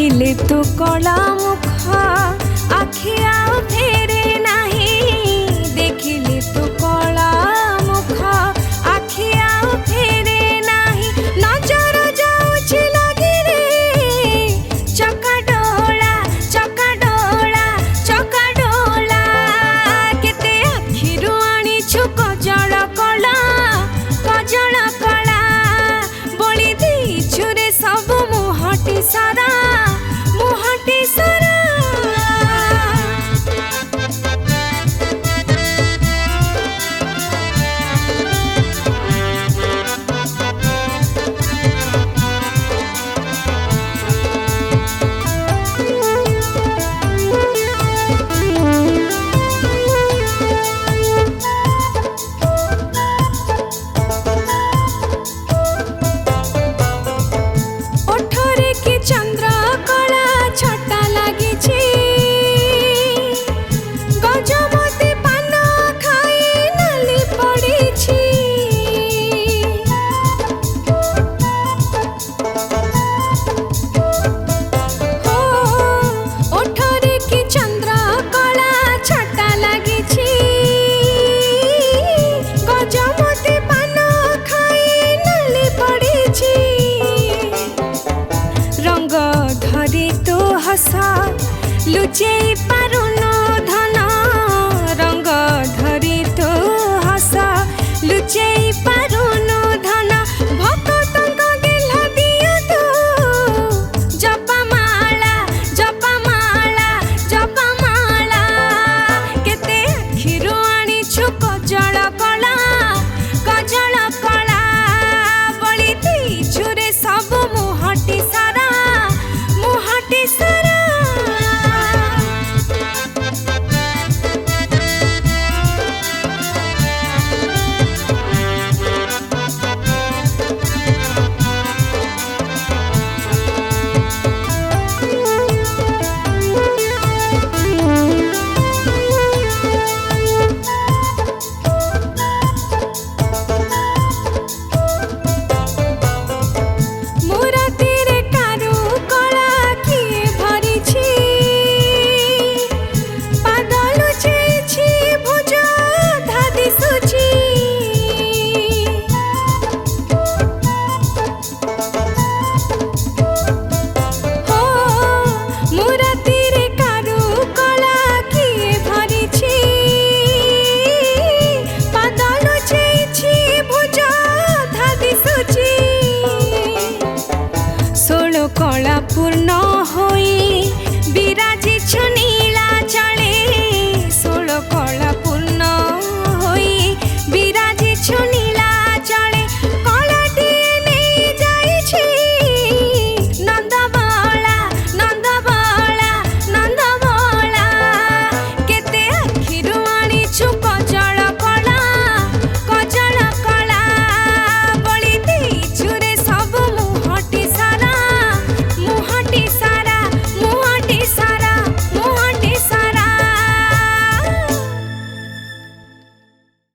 देखिले तो कला मुख आखि आउ फेरे नहीं देखिले तो कला मुख आखि आउ फेरे नहीं नजर जाउछि लागी रे चका डोला चका डोला चका डोला केते आखिरु आनी छु कजळ कला बोली देइछु रे सब मुहटी सारा मुहटी सारा ओठरे की चंद्र कला छटा लागी गजमती पान खाई नाली पड़ी हो ओठरे की चंद्र कला छटा लागी गजमती पान खाई नाली पड़ी रंग धरी तो हस लुचे पारुनो धन रंग धरी तो हस लुचे पारुनो धन भक्तंग गेला दियो तो जपमाला जपमाला जपमाला केते आखिरु आनी छु कजळ कला बोली देइछु रे सब मुहटी सारा मुहटी सारा मुराती रे कारू कला किए भरिछि पागल छेछि भुज धादी सुछि हो मुराती रे कारू कला किए भरिछि पागल छेछि भुज धादी सुछि षोलो कला पूर्ण होई विराजिछु नीला चले षोलो कला पूर्ण